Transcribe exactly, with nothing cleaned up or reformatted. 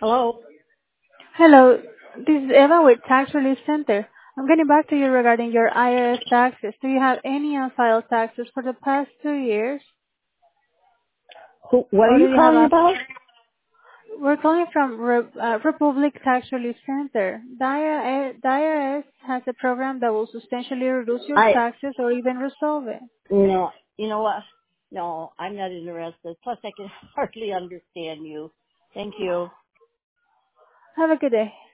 Hello? Hello, this is Eva with Tax Relief Center. I'm getting back to you regarding your I R S taxes. Do you have any unfiled taxes for the past two years? Who, what are Or do you you have calling a... about? We're calling from Re, uh, Republic Tax Relief Center. The I R S, the I R S has a program that will substantially reduce your I, taxes or even resolve it. you know, you know what? No, I'm not interested. Plus I can hardly understand you. Thank you. Have a good day.